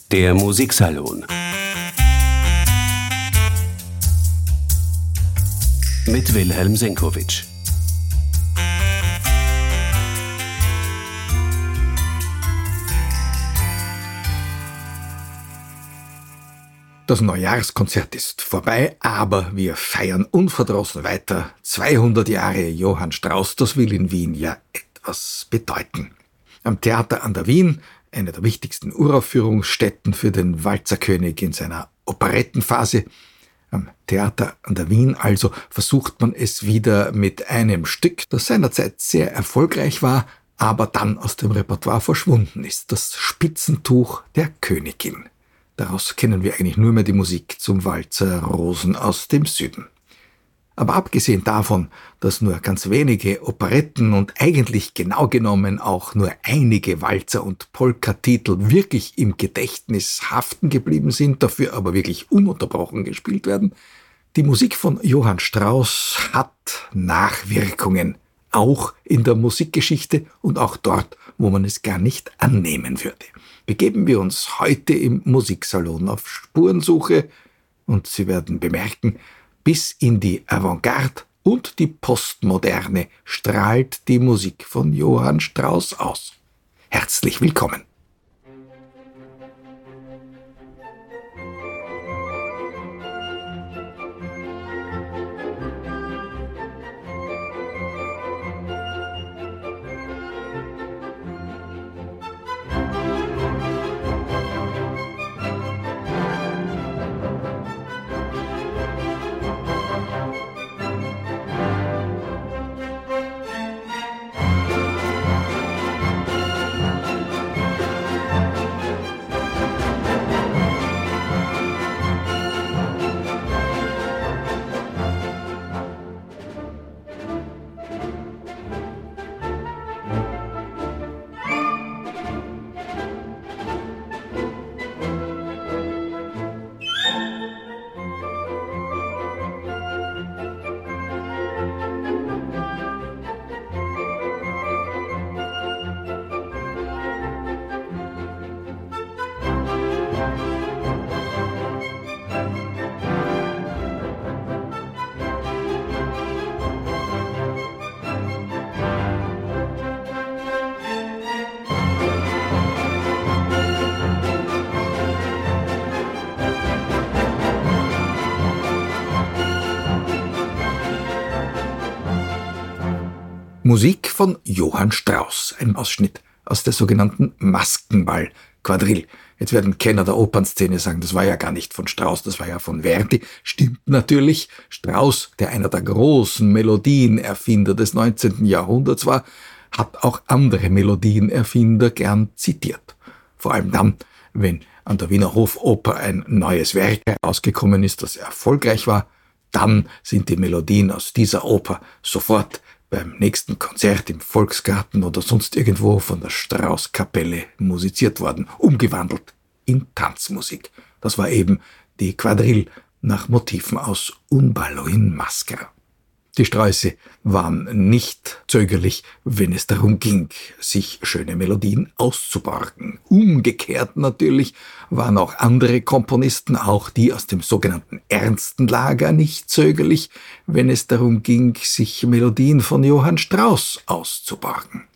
Der Musiksalon mit Wilhelm Senkowitsch. Das Neujahrskonzert ist vorbei, aber wir feiern unverdrossen weiter. 200 Jahre Johann Strauss, das will in Wien ja etwas bedeuten. Am Theater an der Wien, einer der wichtigsten Uraufführungsstätten für den Walzerkönig in seiner Operettenphase. Am Theater an der Wien also versucht man es wieder mit einem Stück, das seinerzeit sehr erfolgreich war, aber dann aus dem Repertoire verschwunden ist. Das Spitzentuch der Königin. Daraus kennen wir eigentlich nur mehr die Musik zum Walzer Rosen aus dem Süden. Aber abgesehen davon, dass nur ganz wenige Operetten und eigentlich genau genommen auch nur einige Walzer- und Polka-Titel wirklich im Gedächtnis haften geblieben sind, dafür aber wirklich ununterbrochen gespielt werden, die Musik von Johann Strauss hat Nachwirkungen, auch in der Musikgeschichte und auch dort, wo man es gar nicht annehmen würde. Begeben wir uns heute im Musiksalon auf Spurensuche und Sie werden bemerken, bis in die Avantgarde und die Postmoderne strahlt die Musik von Johann Strauss aus. Herzlich willkommen! Musik von Johann Strauss, ein Ausschnitt aus der sogenannten Maskenball-Quadrille. Jetzt werden Kenner der Opernszene sagen, das war ja gar nicht von Strauss, das war ja von Verdi. Stimmt natürlich. Strauss, der einer der großen Melodienerfinder des 19. Jahrhunderts war, hat auch andere Melodienerfinder gern zitiert. Vor allem dann, wenn an der Wiener Hofoper ein neues Werk herausgekommen ist, das erfolgreich war, dann sind die Melodien aus dieser Oper sofort beim nächsten Konzert im Volksgarten oder sonst irgendwo von der Strauss-Kapelle musiziert worden, umgewandelt in Tanzmusik. Das war eben die Quadrille nach Motiven aus Un ballo in maschera. Die Sträuße waren nicht zögerlich, wenn es darum ging, sich schöne Melodien auszuborgen. Umgekehrt natürlich waren auch andere Komponisten, auch die aus dem sogenannten ernsten Lager, nicht zögerlich, wenn es darum ging, sich Melodien von Johann Strauss auszuborgen.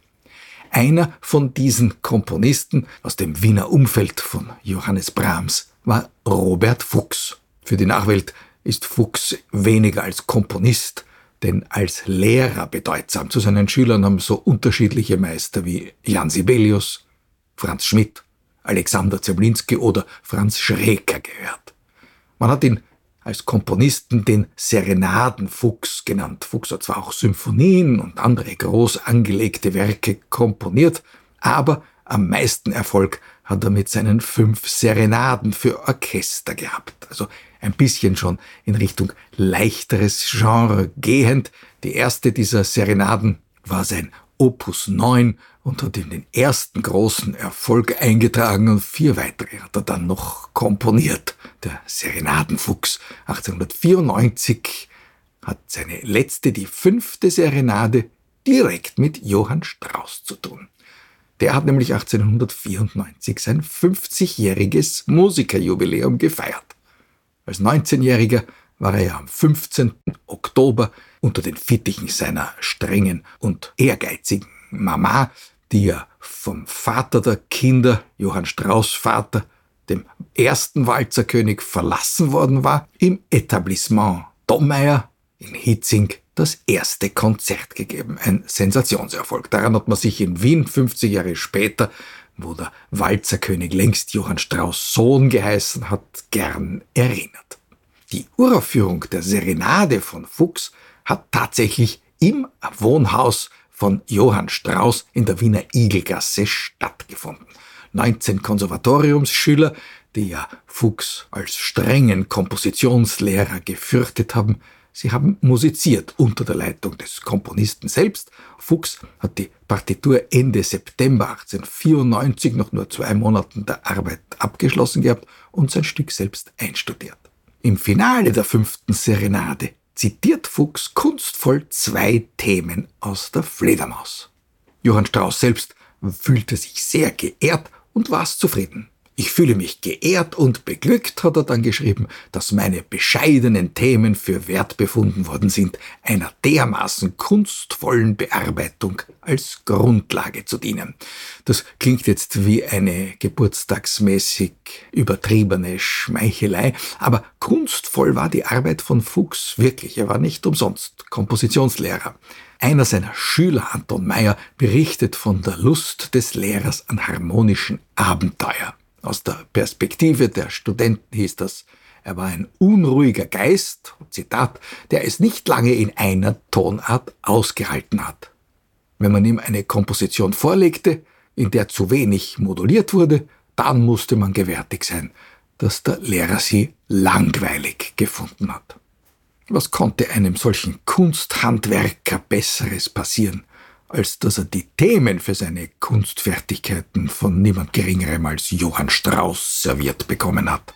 Einer von diesen Komponisten aus dem Wiener Umfeld von Johannes Brahms war Robert Fuchs. Für die Nachwelt ist Fuchs weniger als Komponist, denn als Lehrer bedeutsam. Zu seinen Schülern haben so unterschiedliche Meister wie Jan Sibelius, Franz Schmidt, Alexander Zemlinsky oder Franz Schreker gehört. Man hat ihn als Komponisten den Serenadenfuchs genannt. Fuchs hat zwar auch Symphonien und andere groß angelegte Werke komponiert, aber am meisten Erfolg hat er mit seinen 5 Serenaden für Orchester gehabt. Also ein bisschen schon in Richtung leichteres Genre gehend. Die erste dieser Serenaden war sein Opus 9 und hat ihm den ersten großen Erfolg eingetragen und 4 weitere hat er dann noch komponiert. Der Serenadenfuchs 1894 hat seine letzte, die 5. Serenade, direkt mit Johann Strauss zu tun. Der hat nämlich 1894 sein 50-jähriges Musikerjubiläum gefeiert. Als 19-Jähriger war er ja am 15. Oktober unter den Fittichen seiner strengen und ehrgeizigen Mama, die ja vom Vater der Kinder, Johann Strauss Vater, dem ersten Walzerkönig, verlassen worden war, im Etablissement Domeyer in Hitzing das erste Konzert gegeben. Ein Sensationserfolg. Daran hat man sich in Wien 50 Jahre später, wo der Walzerkönig längst Johann Strauss Sohn geheißen hat, gern erinnert. Die Uraufführung der Serenade von Fuchs hat tatsächlich im Wohnhaus von Johann Strauss in der Wiener Igelgasse stattgefunden. 19 Konservatoriumsschüler, die ja Fuchs als strengen Kompositionslehrer gefürchtet haben, sie haben musiziert unter der Leitung des Komponisten selbst. Fuchs hat die Partitur Ende September 1894, nach nur 2 Monaten der Arbeit, abgeschlossen gehabt und sein Stück selbst einstudiert. Im Finale der 5. Serenade zitiert Fuchs kunstvoll 2 Themen aus der Fledermaus. Johann Strauss selbst fühlte sich sehr geehrt und war zufrieden. Ich fühle mich geehrt und beglückt, hat er dann geschrieben, dass meine bescheidenen Themen für wert befunden worden sind, einer dermaßen kunstvollen Bearbeitung als Grundlage zu dienen. Das klingt jetzt wie eine geburtstagsmäßig übertriebene Schmeichelei, aber kunstvoll war die Arbeit von Fuchs wirklich. Er war nicht umsonst Kompositionslehrer. Einer seiner Schüler, Anton Meyer, berichtet von der Lust des Lehrers an harmonischen Abenteuer. Aus der Perspektive der Studenten hieß das, er war ein unruhiger Geist, Zitat, der es nicht lange in einer Tonart ausgehalten hat. Wenn man ihm eine Komposition vorlegte, in der zu wenig moduliert wurde, dann musste man gewärtig sein, dass der Lehrer sie langweilig gefunden hat. Was konnte einem solchen Kunsthandwerker Besseres passieren, als dass er die Themen für seine Kunstfertigkeiten von niemand Geringerem als Johann Strauss serviert bekommen hat?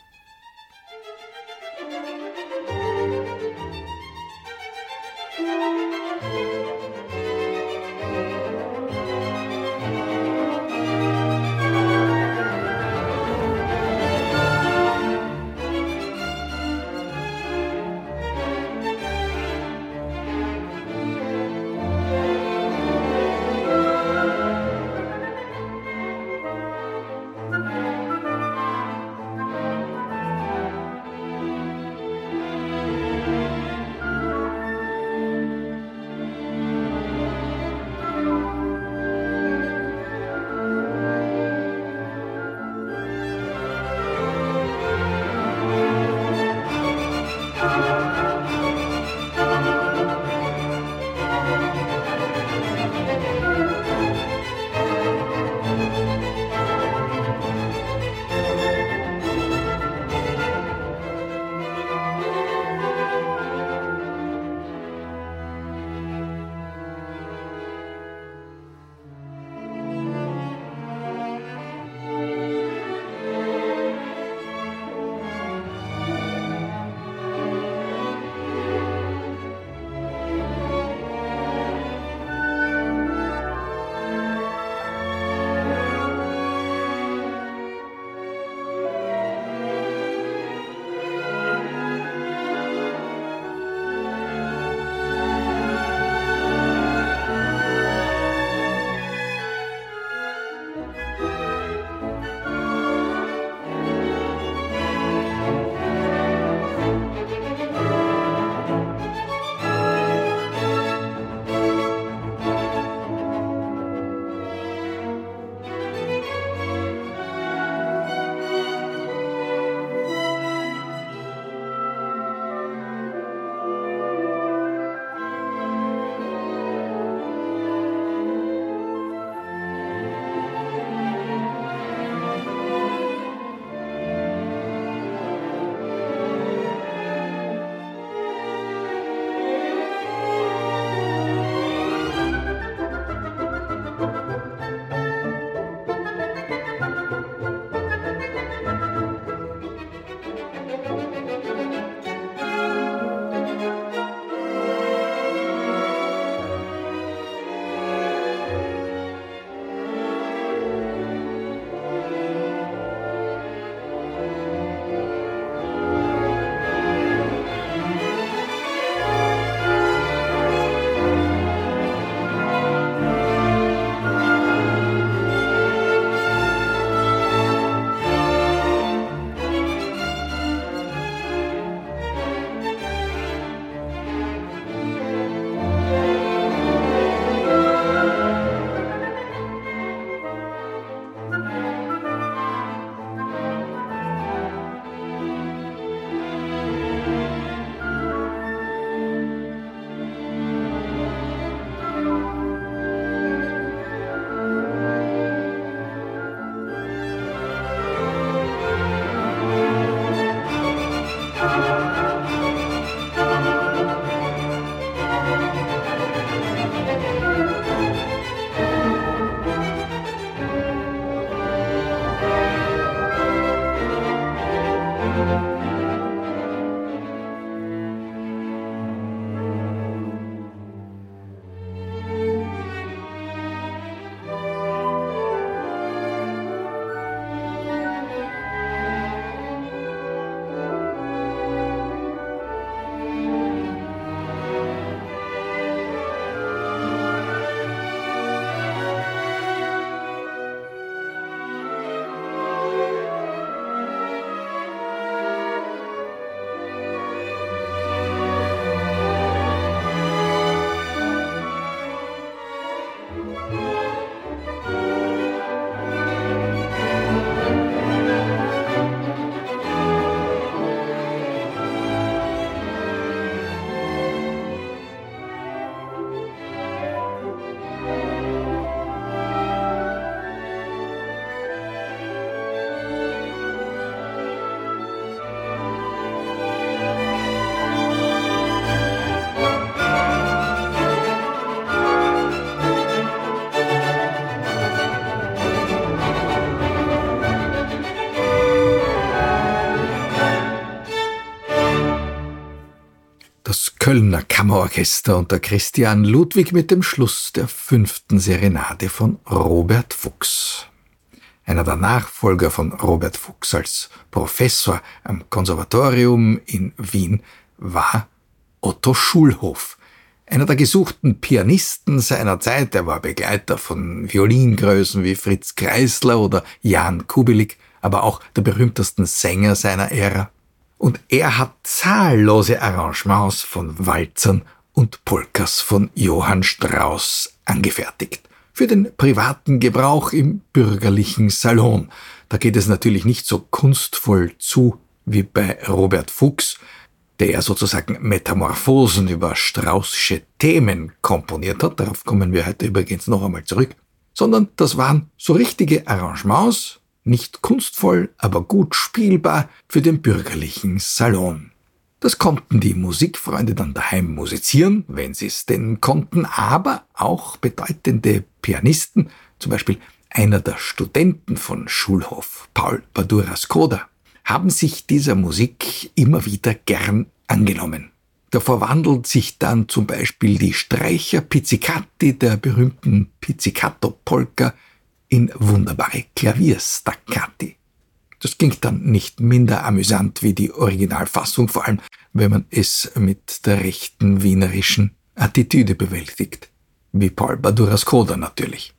Kölner Kammerorchester unter Christian Ludwig mit dem Schluss der 5. Serenade von Robert Fuchs. Einer der Nachfolger von Robert Fuchs als Professor am Konservatorium in Wien war Otto Schulhof. Einer der gesuchten Pianisten seiner Zeit, er war Begleiter von Violingrößen wie Fritz Kreisler oder Jan Kubelik, aber auch der berühmtesten Sänger seiner Ära. Und er hat zahllose Arrangements von Walzern und Polkas von Johann Strauss angefertigt. Für den privaten Gebrauch im bürgerlichen Salon. Da geht es natürlich nicht so kunstvoll zu wie bei Robert Fuchs, der sozusagen Metamorphosen über Straußsche Themen komponiert hat. Darauf kommen wir heute übrigens noch einmal zurück. Sondern das waren so richtige Arrangements, nicht kunstvoll, aber gut spielbar für den bürgerlichen Salon. Das konnten die Musikfreunde dann daheim musizieren, wenn sie es denn konnten, aber auch bedeutende Pianisten, zum Beispiel einer der Studenten von Schulhof, Paul Badura-Skoda, haben sich dieser Musik immer wieder gern angenommen. Da verwandelt sich dann zum Beispiel die Streicher-Pizzicati der berühmten Pizzicato-Polka in wunderbare Klavierstaccati. Das klingt dann nicht minder amüsant wie die Originalfassung, vor allem wenn man es mit der rechten wienerischen Attitüde bewältigt. Wie Paul Badura-Skoda natürlich.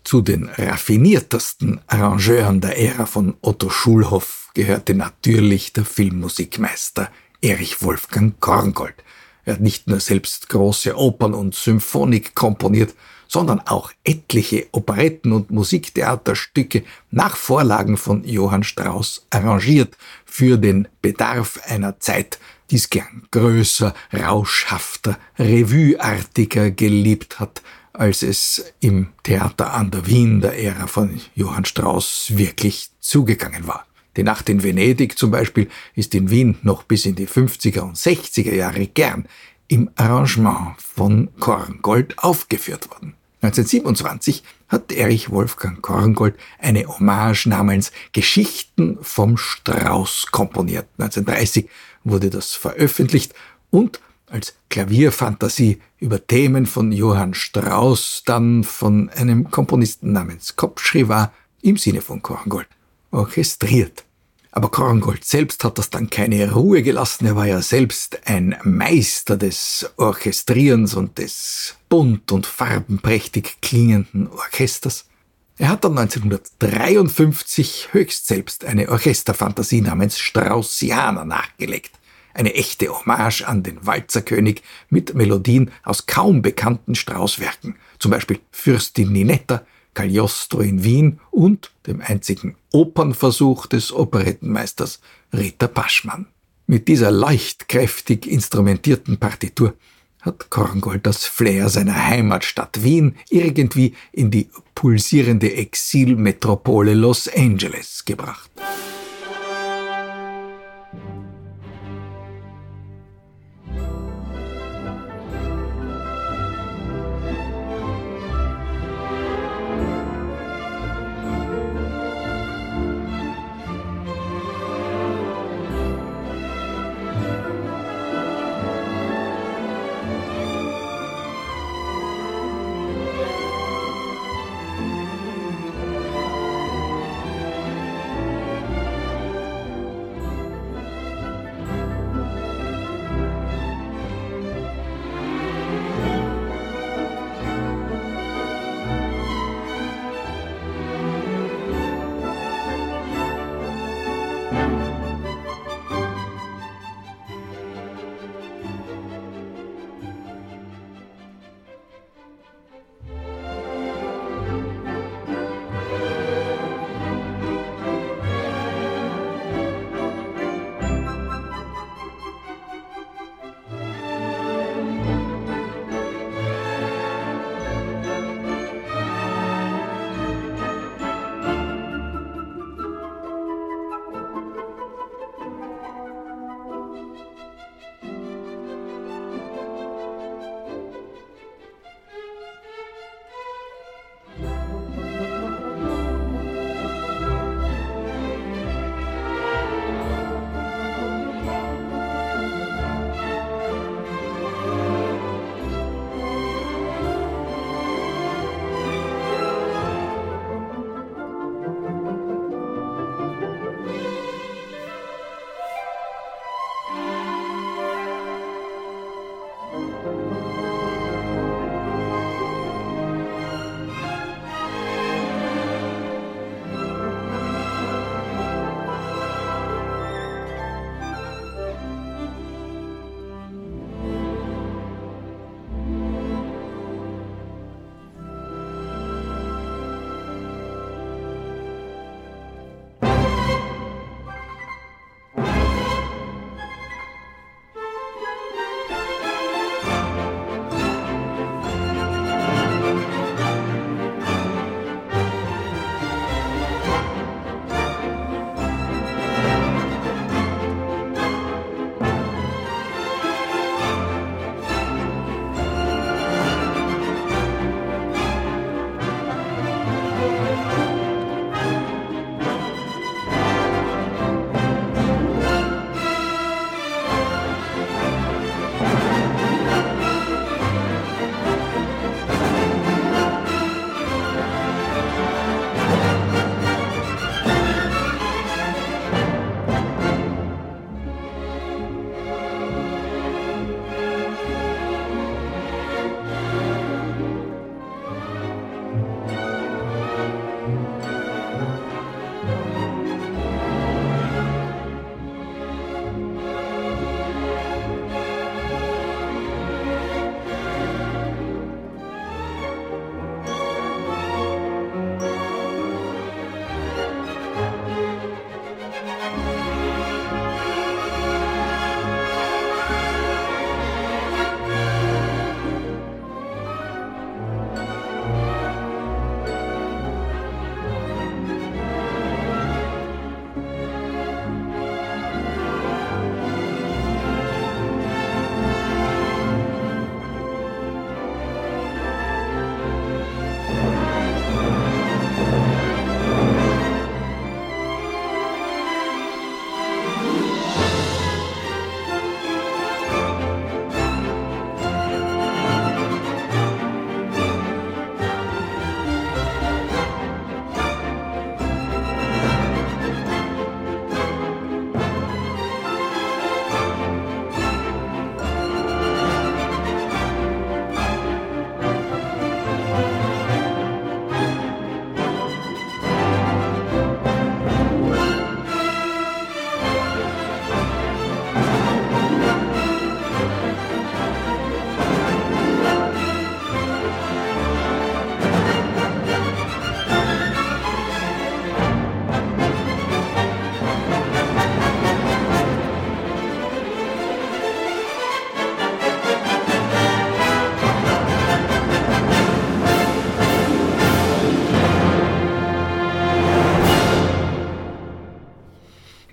Zu den raffiniertesten Arrangeuren der Ära von Otto Schulhoff gehörte natürlich der Filmmusikmeister Erich Wolfgang Korngold. Er hat nicht nur selbst große Opern und Symphonik komponiert, sondern auch etliche Operetten und Musiktheaterstücke nach Vorlagen von Johann Strauss arrangiert für den Bedarf einer Zeit, die es gern größer, rauschhafter, revueartiger geliebt hat, als es im Theater an der Wien der Ära von Johann Strauss wirklich zugegangen war. Die Nacht in Venedig zum Beispiel ist in Wien noch bis in die 50er und 60er Jahre gern im Arrangement von Korngold aufgeführt worden. 1927 hat Erich Wolfgang Korngold eine Hommage namens Geschichten vom Strauß komponiert. 1930 wurde das veröffentlicht und als Klavierfantasie über Themen von Johann Strauss dann von einem Komponisten namens Kopschrivar im Sinne von Korngold orchestriert. Aber Korngold selbst hat das dann keine Ruhe gelassen. Er war ja selbst ein Meister des Orchestrierens und des bunt und farbenprächtig klingenden Orchesters. Er hat dann 1953 höchst selbst eine Orchesterfantasie namens Straussianer nachgelegt. Eine echte Hommage an den Walzerkönig mit Melodien aus kaum bekannten Strauss-Werken, zum Beispiel Fürstin Ninetta, Cagliostro in Wien und dem einzigen Opernversuch des Operettenmeisters Ritter Paschmann. Mit dieser leuchtkräftig instrumentierten Partitur hat Korngold das Flair seiner Heimatstadt Wien irgendwie in die pulsierende Exilmetropole Los Angeles gebracht.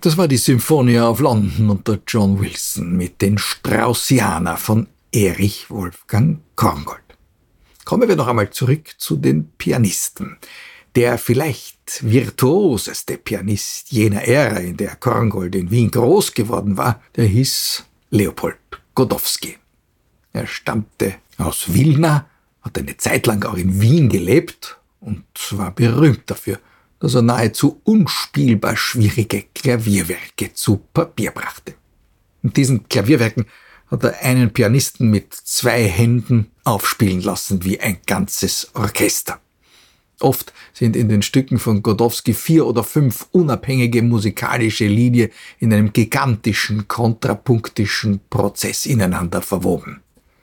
Das war die Symphonia of London unter John Wilson mit den Straussianer von Erich Wolfgang Korngold. Kommen wir noch einmal zurück zu den Pianisten. Der vielleicht virtuoseste Pianist jener Ära, in der Korngold in Wien groß geworden war, der hieß Leopold Godowsky. Er stammte aus Wilna, hat eine Zeit lang auch in Wien gelebt und war berühmt dafür, dass er nahezu unspielbar schwierige Klavierwerke zu Papier brachte. In diesen Klavierwerken hat er einen Pianisten mit 2 Händen aufspielen lassen wie ein ganzes Orchester. Oft sind in den Stücken von Godowsky 4 oder 5 unabhängige musikalische Linien in einem gigantischen kontrapunktischen Prozess ineinander verwoben.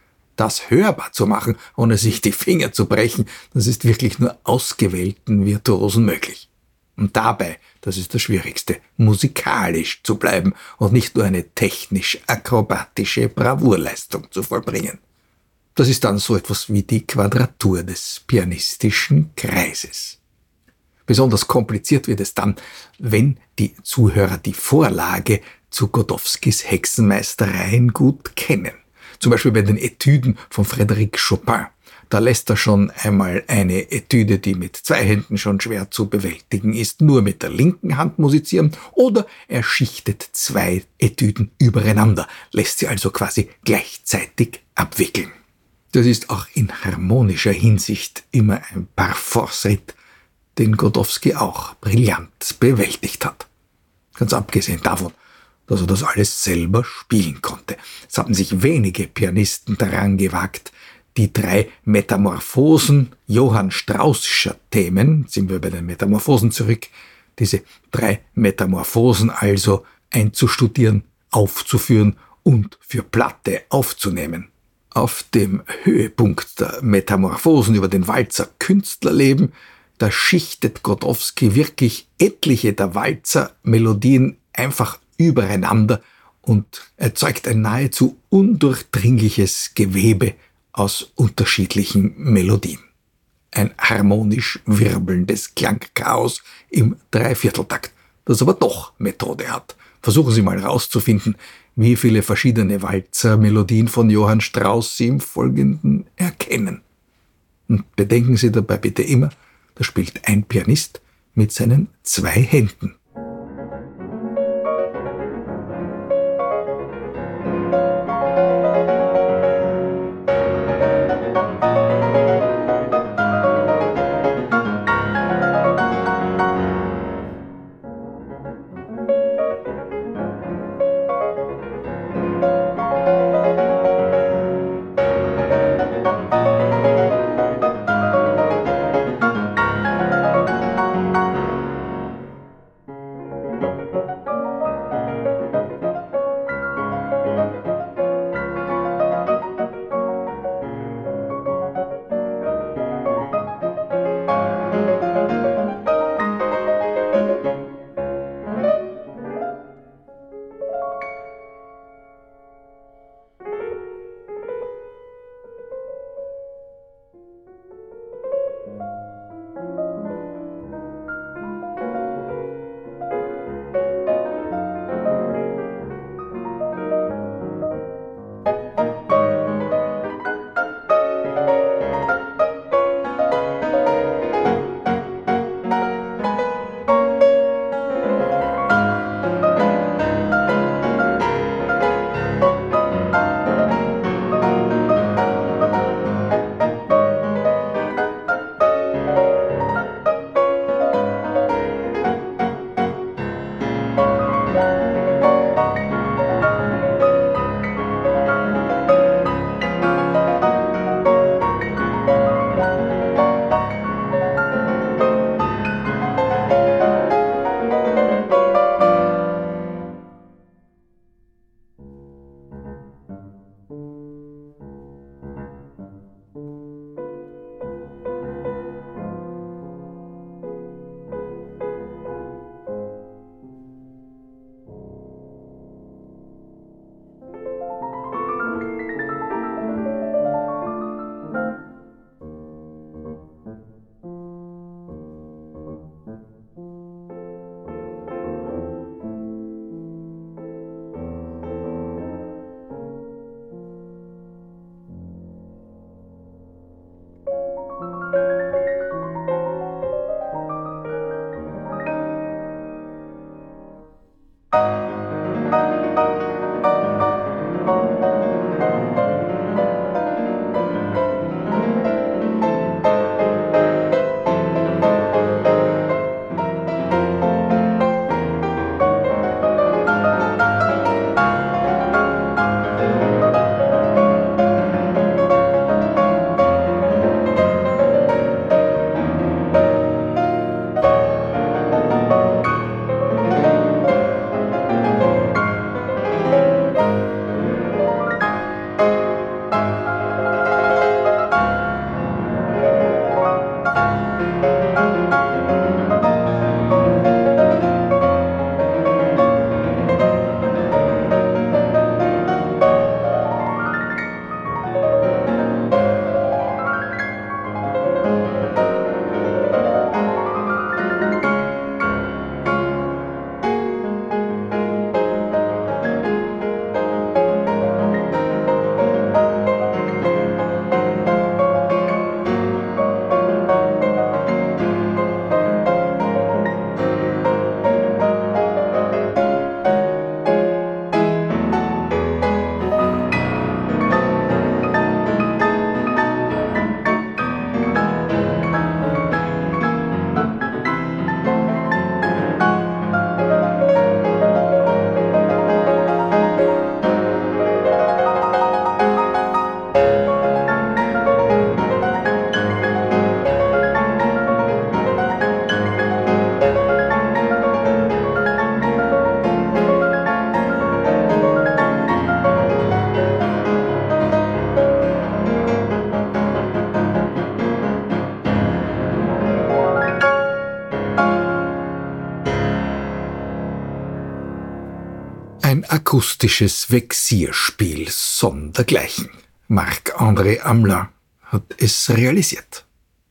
Das hörbar zu machen, ohne sich die Finger zu brechen, das ist wirklich nur ausgewählten Virtuosen möglich. Und dabei, das ist das Schwierigste, musikalisch zu bleiben und nicht nur eine technisch-akrobatische Bravourleistung zu vollbringen. Das ist dann so etwas wie die Quadratur des pianistischen Kreises. Besonders kompliziert wird es dann, wenn die Zuhörer die Vorlage zu Godowskys Hexenmeistereien gut kennen. Zum Beispiel bei den Etüden von Frédéric Chopin. Da lässt er schon einmal eine Etüde, die mit 2 Händen schon schwer zu bewältigen ist, nur mit der linken Hand musizieren, oder er schichtet 2 Etüden übereinander, lässt sie also quasi gleichzeitig abwickeln. Das ist auch in harmonischer Hinsicht immer ein Parforce-Ritt, den Godowsky auch brillant bewältigt hat. Ganz abgesehen davon, dass er das alles selber spielen konnte. Es haben sich wenige Pianisten daran gewagt, die 3 Metamorphosen Johann Straußscher Themen, sind wir bei den Metamorphosen zurück, diese 3 Metamorphosen also einzustudieren, aufzuführen und für Platte aufzunehmen. Auf dem Höhepunkt der Metamorphosen über den Walzer Künstlerleben, da schichtet Godowsky wirklich etliche der Walzer-Melodien einfach übereinander und erzeugt ein nahezu undurchdringliches Gewebe aus unterschiedlichen Melodien. Ein harmonisch wirbelndes Klangchaos im Dreivierteltakt, das aber doch Methode hat. Versuchen Sie mal herauszufinden, wie viele verschiedene Walzer-Melodien von Johann Strauss Sie im Folgenden erkennen. Und bedenken Sie dabei bitte immer, da spielt ein Pianist mit seinen 2 Händen. Ein akustisches Vexierspiel sondergleichen. Marc-André Hamelin hat es realisiert.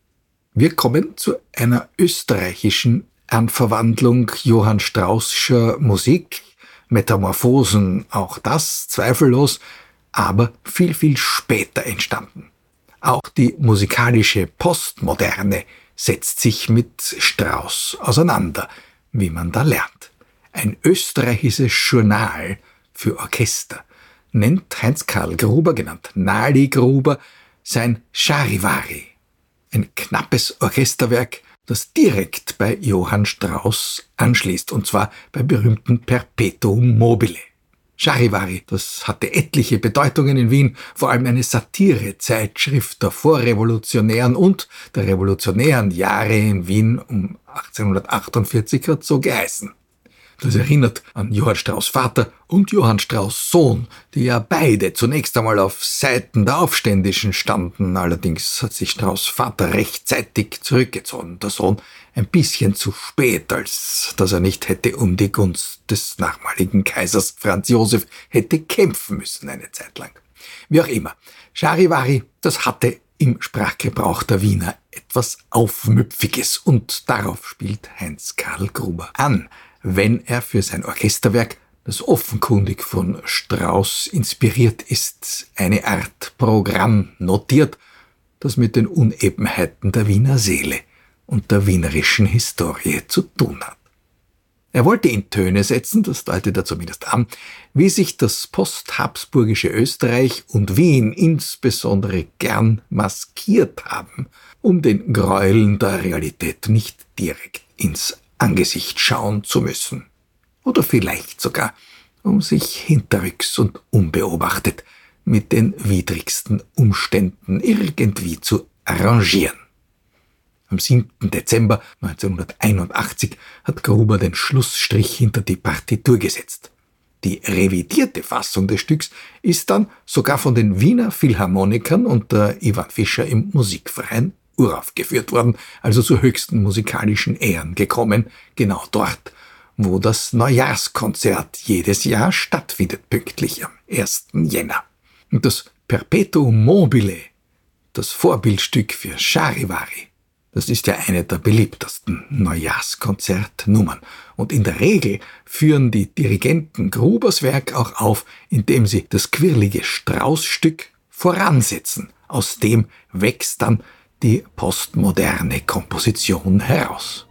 Wir kommen zu einer österreichischen Anverwandlung Johann Straußscher Musik, Metamorphosen, auch das zweifellos, aber viel, viel später entstanden. Auch die musikalische Postmoderne setzt sich mit Strauss auseinander, wie man da lernt. Ein österreichisches Journal für Orchester nennt Heinz-Karl Gruber, genannt Nali Gruber, sein Charivari, ein knappes Orchesterwerk, das direkt bei Johann Strauss anschließt, und zwar beim berühmten Perpetuum mobile. Charivari, das hatte etliche Bedeutungen in Wien, vor allem eine Satirezeitschrift der vorrevolutionären und der revolutionären Jahre in Wien um 1848 hat so geheißen. Das erinnert an Johann Strauss Vater und Johann Strauss Sohn, die ja beide zunächst einmal auf Seiten der Aufständischen standen. Allerdings hat sich Strauss Vater rechtzeitig zurückgezogen, der Sohn ein bisschen zu spät, als dass er nicht hätte um die Gunst des nachmaligen Kaisers Franz Josef hätte kämpfen müssen eine Zeit lang. Wie auch immer, Charivari, das hatte im Sprachgebrauch der Wiener etwas Aufmüpfiges, und darauf spielt Heinz-Karl Gruber an, wenn er für sein Orchesterwerk, das offenkundig von Strauss inspiriert ist, eine Art Programm notiert, das mit den Unebenheiten der Wiener Seele und der wienerischen Historie zu tun hat. Er wollte in Töne setzen, das deutet er zumindest an, wie sich das posthabsburgische Österreich und Wien insbesondere gern maskiert haben, um den Gräueln der Realität nicht direkt ins Angesicht schauen zu müssen. Oder vielleicht sogar, um sich hinterrücks und unbeobachtet mit den widrigsten Umständen irgendwie zu arrangieren. Am 7. Dezember 1981 hat Gruber den Schlussstrich hinter die Partitur gesetzt. Die revidierte Fassung des Stücks ist dann sogar von den Wiener Philharmonikern unter Ivan Fischer im Musikverein uraufgeführt worden, also zu höchsten musikalischen Ehren gekommen, genau dort, wo das Neujahrskonzert jedes Jahr stattfindet, pünktlich am 1. Jänner. Und das Perpetuum mobile, das Vorbildstück für Charivari, das ist ja eine der beliebtesten Neujahrskonzertnummern. Und in der Regel führen die Dirigenten Grubers Werk auch auf, indem sie das quirlige Straußstück voransetzen. Aus dem wächst dann die postmoderne Komposition heraus.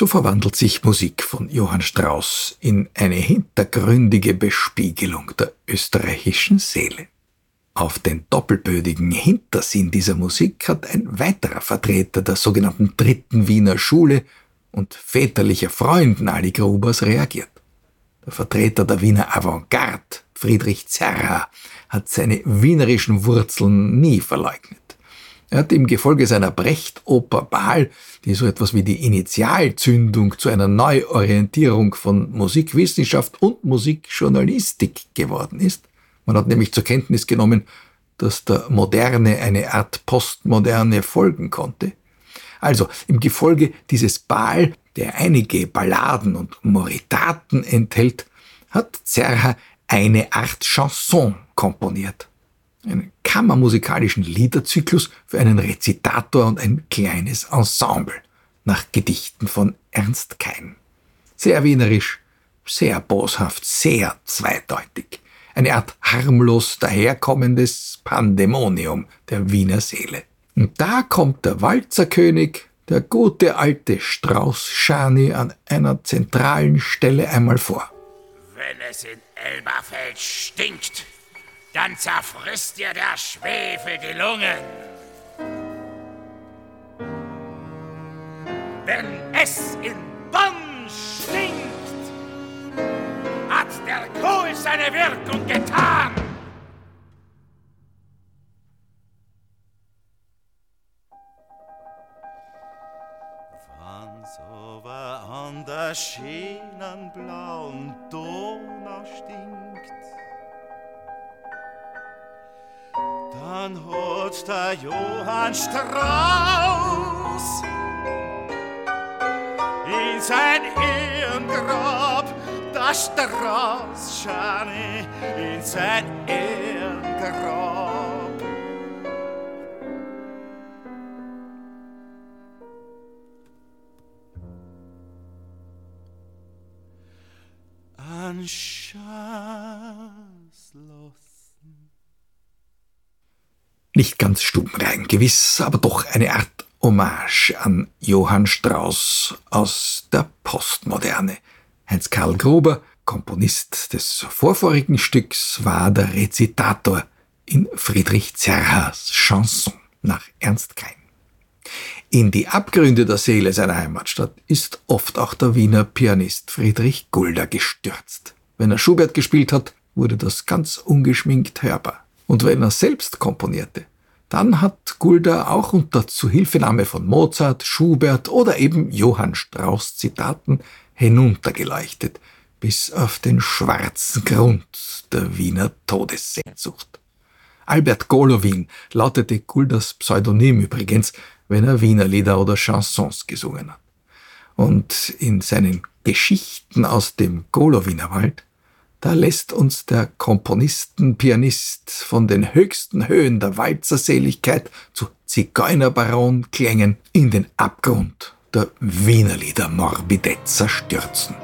So verwandelt sich Musik von Johann Strauss in eine hintergründige Bespiegelung der österreichischen Seele. Auf den doppelbödigen Hintersinn dieser Musik hat ein weiterer Vertreter der sogenannten dritten Wiener Schule und väterlicher Freund Ali Grubers reagiert. Der Vertreter der Wiener Avantgarde, Friedrich Zerha, hat seine wienerischen Wurzeln nie verleugnet. Er hat im Gefolge seiner Brecht-Oper Baal, die so etwas wie die Initialzündung zu einer Neuorientierung von Musikwissenschaft und Musikjournalistik geworden ist. Man hat nämlich zur Kenntnis genommen, dass der Moderne eine Art Postmoderne folgen konnte. Also im Gefolge dieses Baal, der einige Balladen und Moritaten enthält, hat Zerha eine Art Chanson komponiert. Einen kammermusikalischen Liederzyklus für einen Rezitator und ein kleines Ensemble nach Gedichten von Ernst Kein. Sehr wienerisch, sehr boshaft, sehr zweideutig. Eine Art harmlos daherkommendes Pandemonium der Wiener Seele. Und da kommt der Walzerkönig, der gute alte Strauß-Schani, an einer zentralen Stelle einmal vor. Wenn es in Elberfeld stinkt, dann zerfrisst dir der Schwefel die Lungen. Wenn es in Bonn stinkt, hat der Kohl seine Wirkung getan. Wann's aber an der schönen blauen Donau stinkt, dann hat der Johann Strauß in sein Ehrengrab, der Strauß-Schani in sein Ehrengrab. An Schaß lassen. Nicht ganz stubenrein, gewiss, aber doch eine Art Hommage an Johann Strauss aus der Postmoderne. Heinz Karl Gruber, Komponist des vorvorigen Stücks, war der Rezitator in Friedrich Zerhas Chanson nach Ernst Kein. In die Abgründe der Seele seiner Heimatstadt ist oft auch der Wiener Pianist Friedrich Gulda gestürzt. Wenn er Schubert gespielt hat, wurde das ganz ungeschminkt hörbar. Und wenn er selbst komponierte, dann hat Gulda auch unter Zuhilfenahme von Mozart, Schubert oder eben Johann Strauss Zitaten hinuntergeleuchtet, bis auf den schwarzen Grund der Wiener Todessehnsucht. Albert Golovin lautete Guldas Pseudonym übrigens, wenn er Wienerlieder oder Chansons gesungen hat. Und in seinen Geschichten aus dem Golowinerwald, da lässt uns der Komponisten-Pianist von den höchsten Höhen der Walzerseligkeit zu Zigeunerbaron-Klängen in den Abgrund der Wienerlieder-Morbidezza stürzen.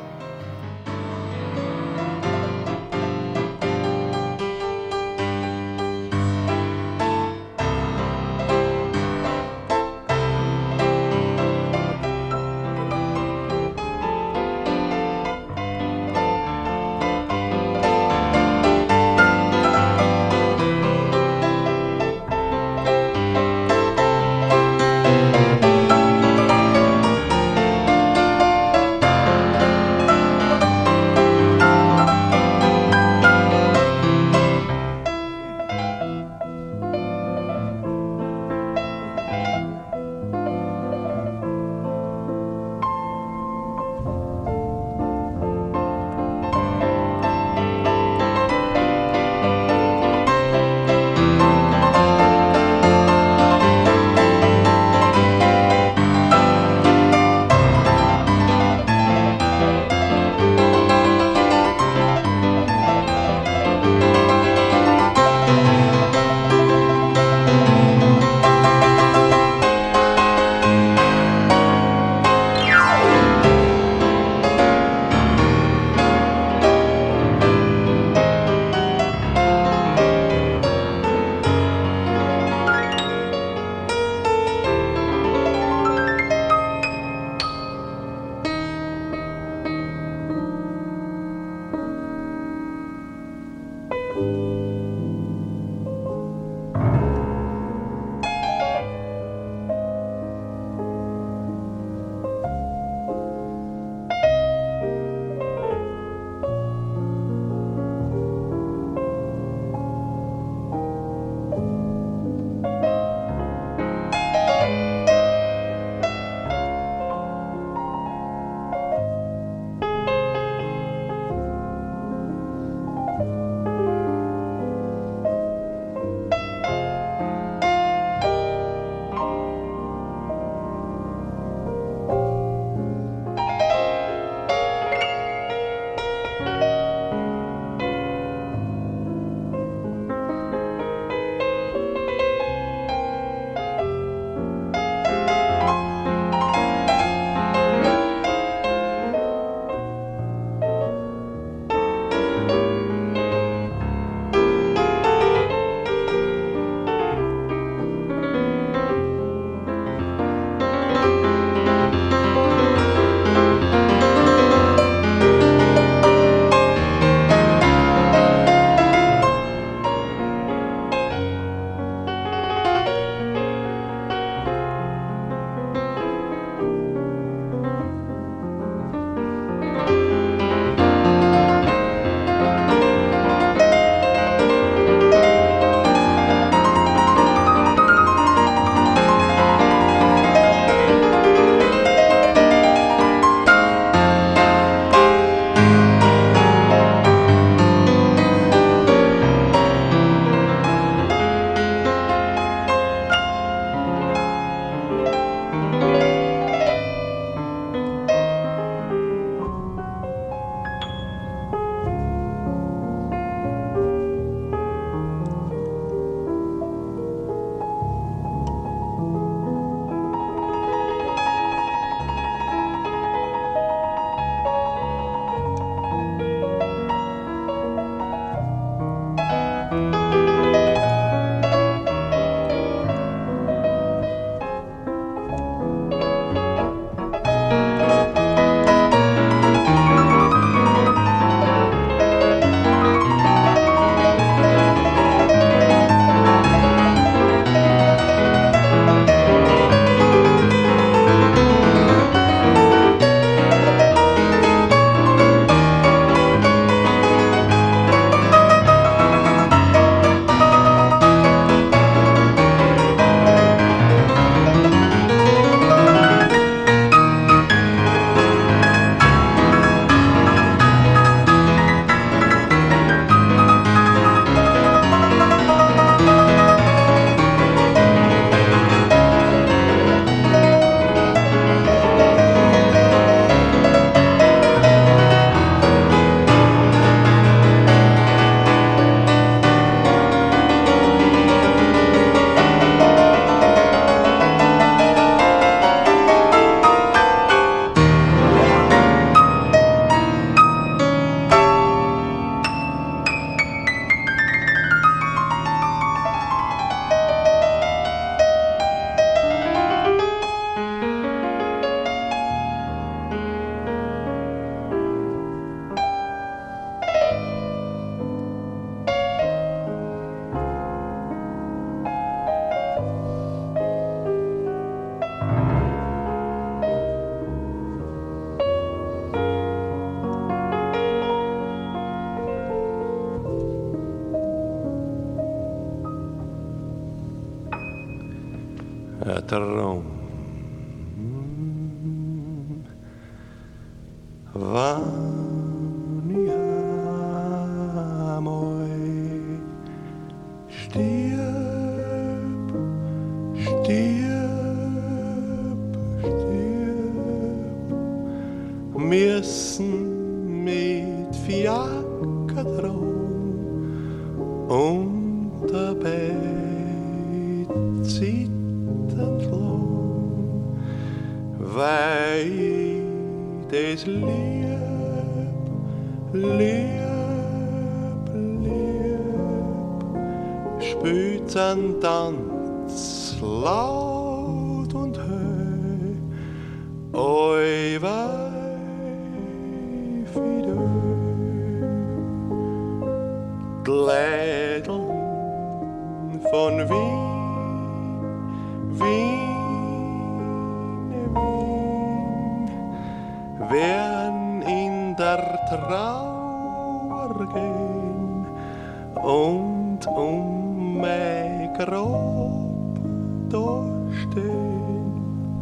wann ich einmal stirb, müssen mit Fiaker tragen und dabei zitternd lang, weil das lieb spielt an Tanz laut und hell, oi Glädeln von Wien, werden in der Trauer gehen und mein Grab da stehen.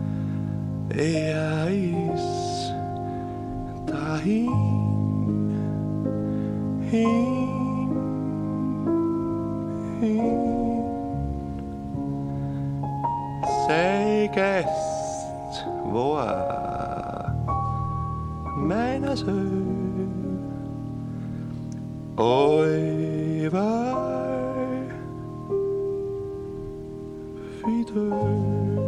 Er ist dahin, sei Geist war meiner Söhne, oi war wieder.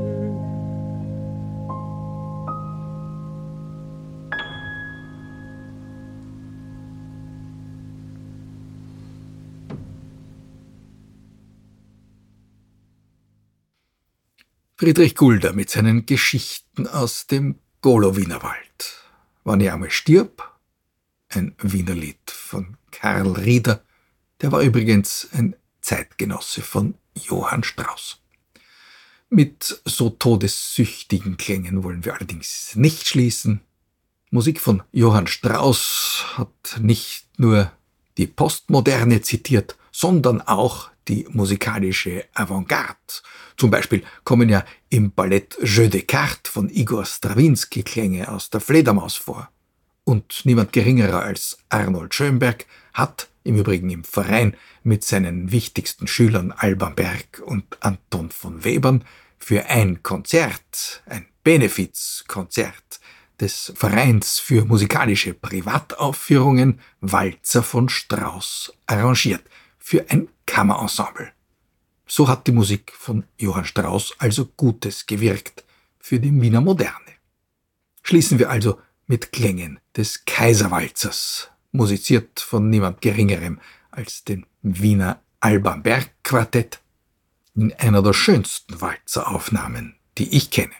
Friedrich Gulda mit seinen Geschichten aus dem Golowiner-Wald. Wann ich einmal stirb, ein Wiener Lied von Karl Rieder, der war übrigens ein Zeitgenosse von Johann Strauss. Mit so todessüchtigen Klängen wollen wir allerdings nicht schließen. Musik von Johann Strauss hat nicht nur die Postmoderne zitiert, sondern auch die musikalische Avantgarde. Zum Beispiel kommen ja im Ballett Jeu des Cartes von Igor Strawinski Klänge aus der Fledermaus vor. Und niemand geringerer als Arnold Schönberg hat, im Übrigen im Verein mit seinen wichtigsten Schülern Alban Berg und Anton von Webern, für ein Konzert, ein Benefizkonzert des Vereins für musikalische Privataufführungen Walzer von Strauss arrangiert, für ein Kammerensemble. So hat die Musik von Johann Strauss also Gutes gewirkt für die Wiener Moderne. Schließen wir also mit Klängen des Kaiserwalzers, musiziert von niemand Geringerem als dem Wiener Alban Berg Quartett, in einer der schönsten Walzeraufnahmen, die ich kenne.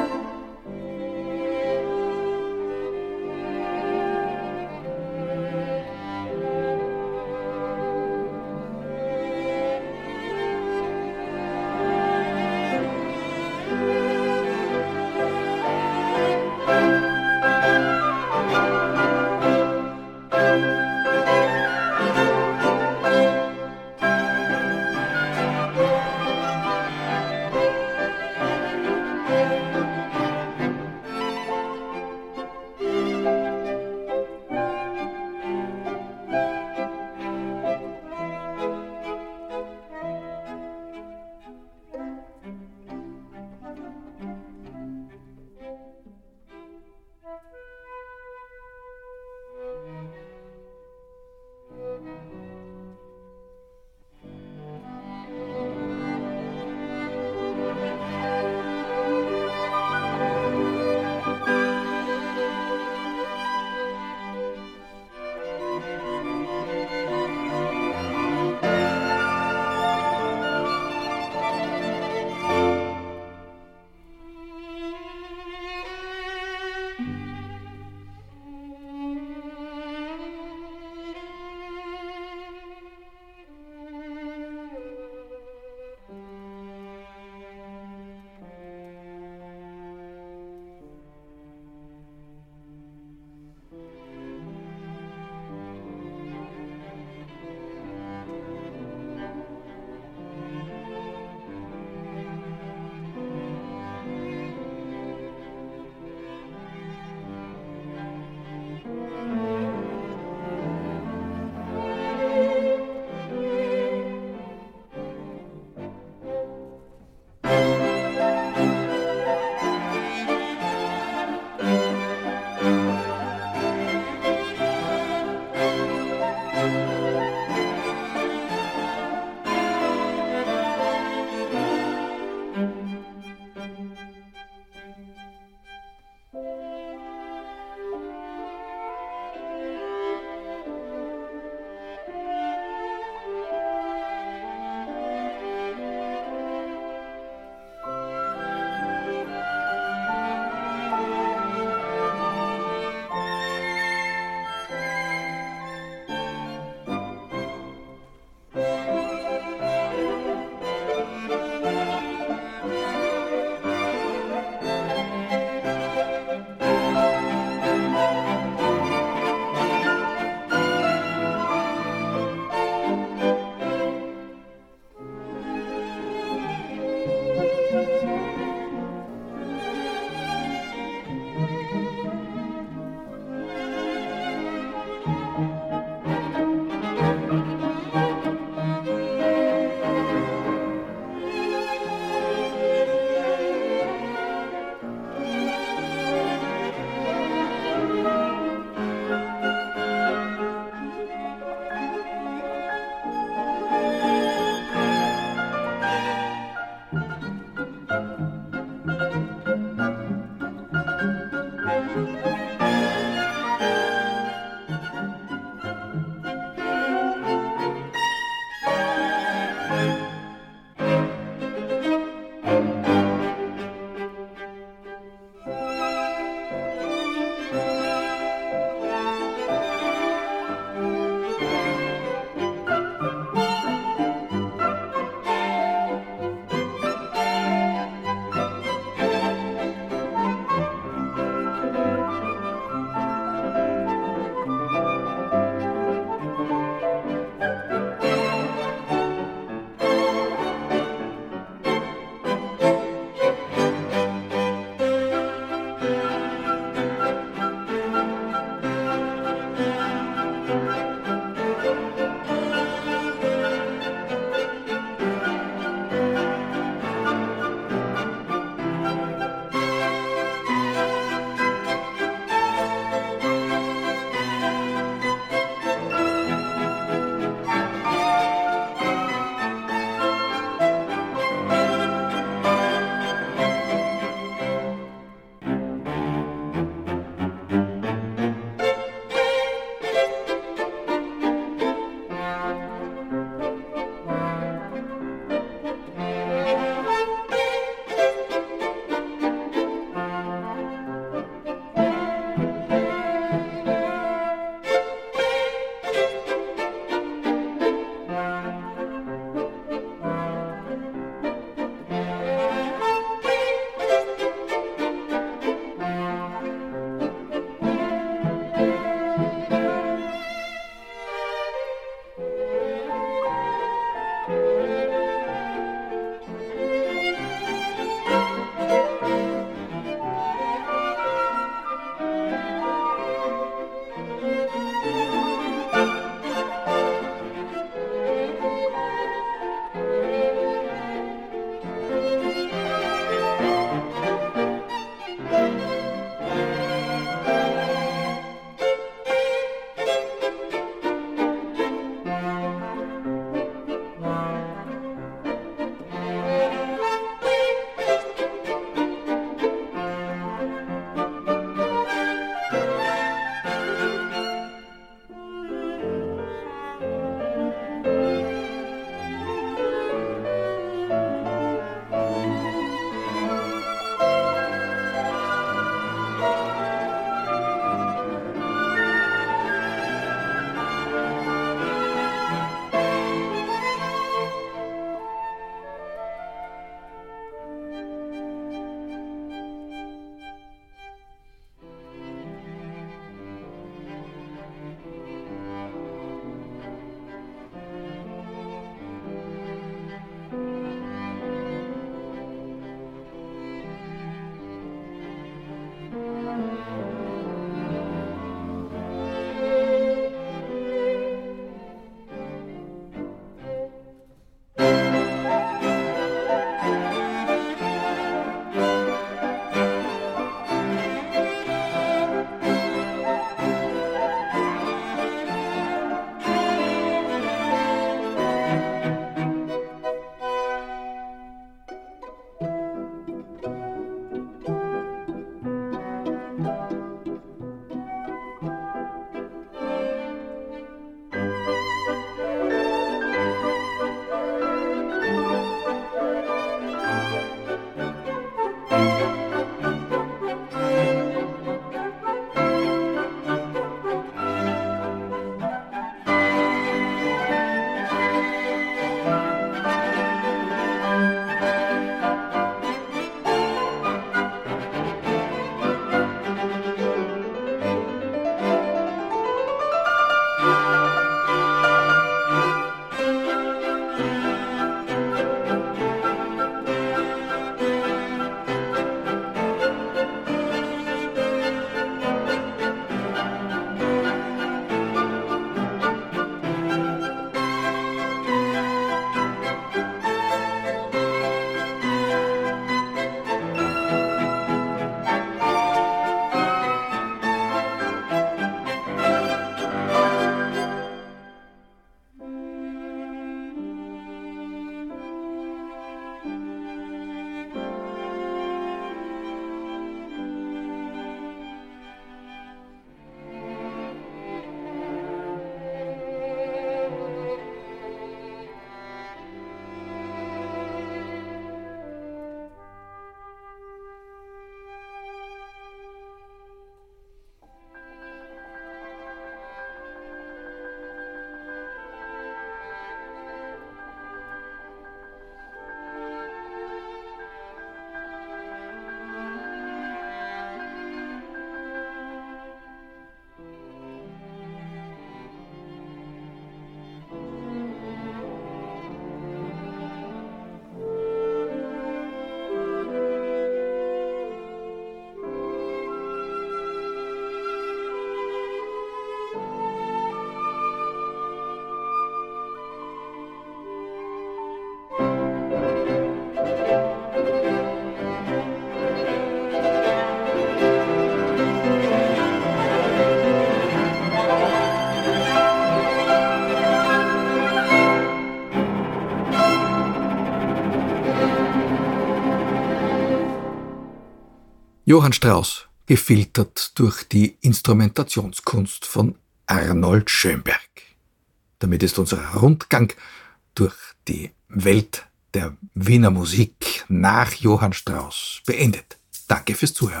Johann Strauss, gefiltert durch die Instrumentationskunst von Arnold Schönberg. Damit ist unser Rundgang durch die Welt der Wiener Musik nach Johann Strauss beendet. Danke fürs Zuhören.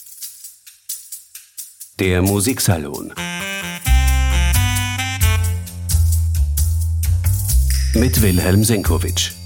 Der Musiksalon mit Wilhelm Senkowitsch.